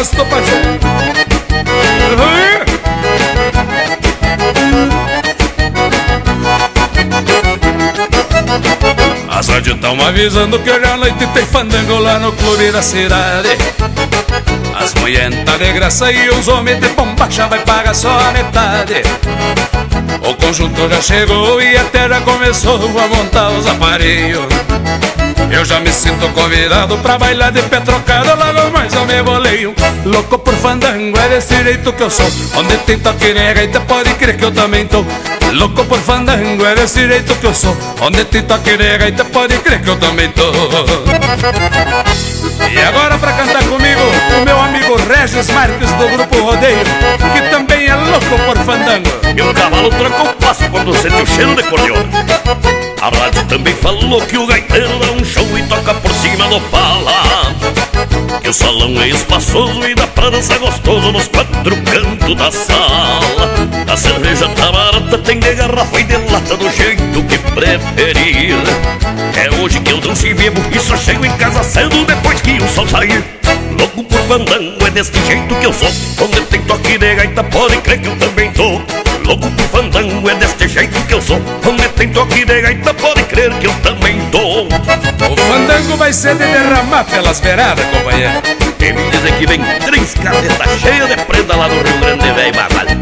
gosto, parceiro. As rádios tão avisando que hoje à noite tem fandango lá no clube da cidade. As mulheres tá de graça e os homens de bombacha vai pagar só a metade. O conjunto já chegou e até já começou a montar os aparelhos. Eu já me sinto convidado pra bailar de pé trocado, logo mais eu me boleio. Louco por fandango, é desse jeito que eu sou. Onde tem toque de gaita pode crer que eu também tô. Louco por fandango, é desse jeito que eu sou. Onde tem toque de gaita pode crer que eu também tô. E agora pra cantar comigo, o meu amigo Regis Marques do Grupo Rodeio, que também é louco por fandango. E o cavalo troca o passo quando sente o cheiro de cordiona. A rádio também falou que o gaiteiro dá um show e toca por cima do pala. Que o salão é espaçoso e dá pra dançar gostoso nos quatro cantos da sala. A cerveja tá barata, tem de garrafa e de lata do jeito que preferir. É hoje que eu danço e bebo e só chego em casa cedo depois que o sol sair. Louco por fandango, é deste jeito que eu sou. Onde tem toque de gaita pode crer que eu também tô. Louco por fandango, é deste jeito que eu sou. Onde tem toque de gaita pode crer que eu também tô. O fandango vai ser de derramar pelas beiradas, companheiro. E me dizem que vem 3 cadetas cheias de prenda lá no Rio Grande, velho Batalha.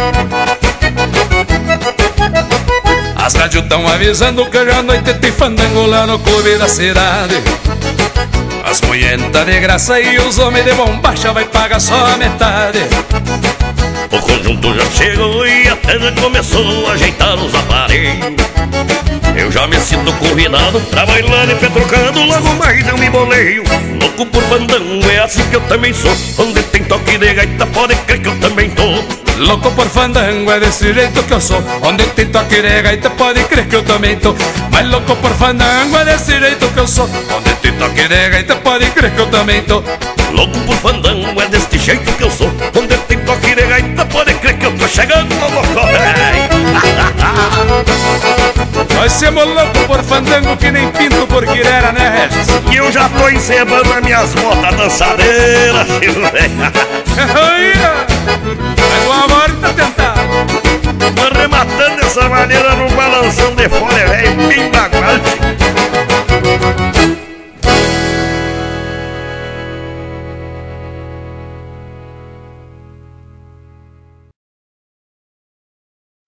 As rádios tão avisando que hoje à noite tem fandango lá no clube da cidade. As mulheres tá de graça e os homens de bombacha vai pagar só a metade. O conjunto já chegou e até já começou a ajeitar os aparelhos. Eu já me sinto convidado pra bailar de pé trocado, logo mais eu me boleio. Louco por fandango, é assim que eu também sou. Onde tem toque de gaita pode crer que eu também tô. Louco por fandango, é desse jeito que eu sou. Onde tem toque de gaita pode crer que eu também tô. Mas louco por fandango, é desse jeito que eu sou. Onde tem toque de gaita pode crer que eu também tô. Louco por fandango, é deste jeito que eu sou. Onde tem toque de gaita pode crer que eu tô chegando, louco. Nós somos loucos por fandango que nem pinto por guirera, né, Regis? E eu já tô encebando as minhas botas dançadeiras.